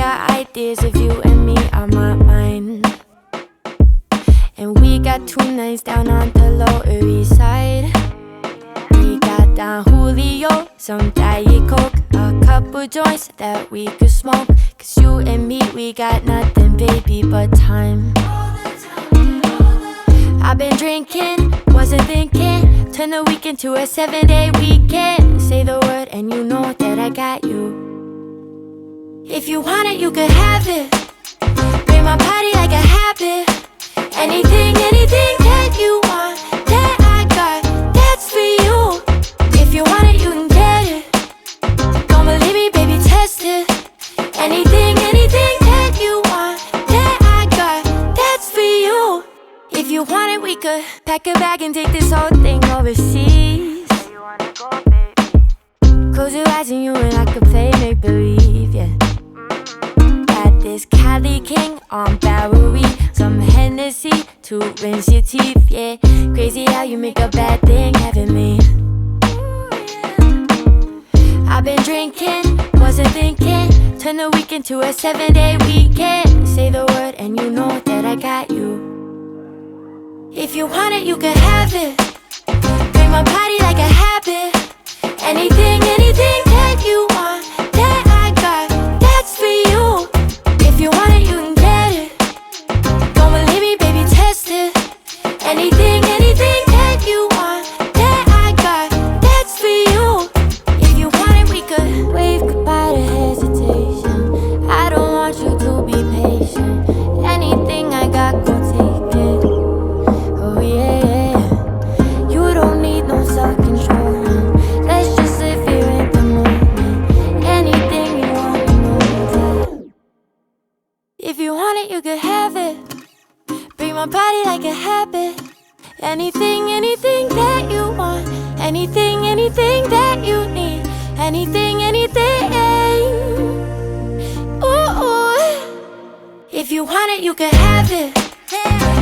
got ideas if you and me are my mind. And we got 2 nights down on the Lower East Side. We got Don Julio, some Diet Coke, a couple joints that we could smoke. Cause you and me, we got nothing, baby, but time. I've been drinking, wasn't thinking. Turn the weekend to a 7-day weekend. Say the word and you know that I got you. If you want it, you could have it. Bring my body like a habit. Anything, anything that you want, that I got, that's for you. If you want it, you can get it. Don't believe me, baby, test it. Anything, anything that you want, that I got, that's for you. If you want it, we could pack a bag and take this whole thing overseas. Where you wanna go, baby? Close your eyes and you and I could play make-believe, yeah. Got this Cali King on Bowery, some Hennessy to rinse your teeth, yeah. Crazy how you make a bad thing heavenly. I've been drinking, wasn't thinking. Turn the weekend to a 7-day weekend. Say the word and you know that I got you. If you want it, you could have it. Bring my body like a habit. Anything, anything that you want, that I got, that's for you. If you want it, you can get it. Don't believe me, baby, test it. Anything, anything that you want, that I got, that's for you. If you want it, we could wave goodbye to hesitation. I don't want you to be patient. Anything I got, go take it. Oh yeah, you don't need no self-control. Let's just live here in the moment. Anything you want, you know that. If you want it, you could have it. Bring my body like a habit. Anything, anything that you want. Anything, anything that you need. Anything, anything. Ooh, ooh. If you want it, you could have it.